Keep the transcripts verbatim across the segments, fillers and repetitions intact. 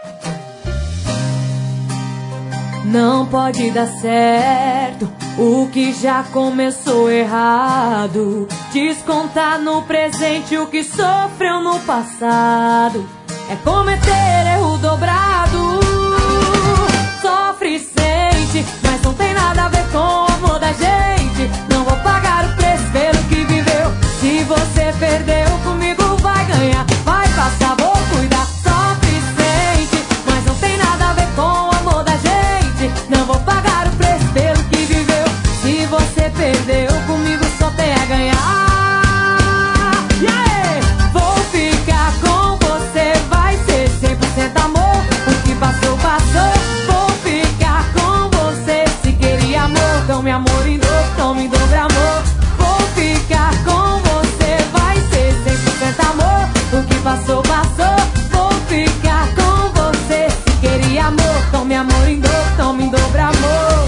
Não pode dar certo o que já começou errado. Descontar no presente o que sofreu no passado é cometer erro dobrado. Sofre e sente, mas não tem nada a ver com o amor da gente. Não vou pagar o preço pelo que viveu. Se você perdeu, comigo vai ganhar. Vai passar, vou cuidar. Sofre e sente, mas não tem nada a ver com o amor da gente. Não vou pagar o preço pelo que viveu. Se você perdeu, comigo só tem a ganhar. Yeah! Vou ficar com você, vai ser cem por cento amor. O que passou, passou. Vou ficar com você. Se queria amor, tome amor em dobro, tome em dobro amor. Vou ficar com você, vai ser cem por cento amor. O que passou, passou. Vou ficar com você. Se queria amor, tome amor em dobro, tome em dobro amor.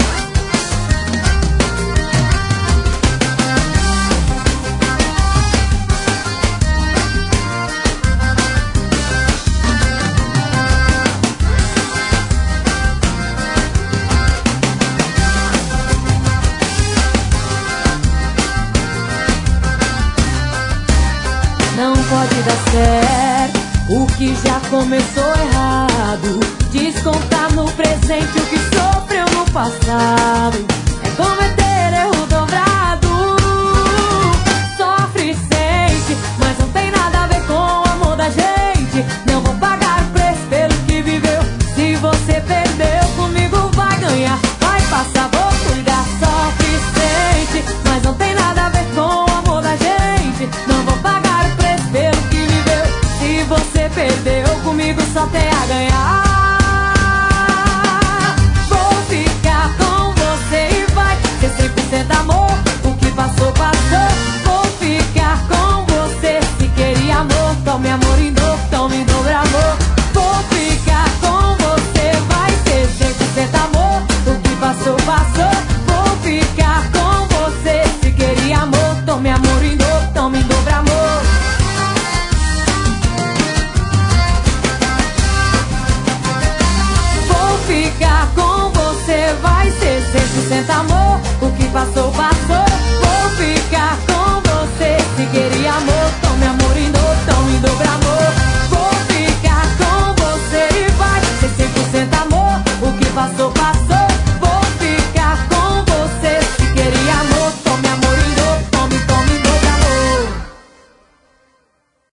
Não pode dar certo o que já começou errado. Descontar no presente o que sofreu no passado é cometer erro dobrado. Sofre e sente, mas não tem nada a ver com o amor da gente. Não vou pagar o preço pelo que viveu. Se você perdeu, comigo vai ganhar. Vai passar, vou cuidar. Sofre e sente, mas não tem nada a ver com o amor da gente. Não vou pagar o preço pelo que viveu. Se você perdeu, comigo só tem a ganhar. Vou ficar com você e vai ser cem por cento amor. O que passou, passou. Vou ficar com você. Se queria amor, tome amor em dobro, tome em dobro amor. Vou ficar com você, vai ser cem por cento amor. O que passou, passou. Vou ficar com você. Se queria amor, tome amor em dobro, tome em dobro amor. Vou ficar com você, vai ser cem por cento amor. O que passou, passou.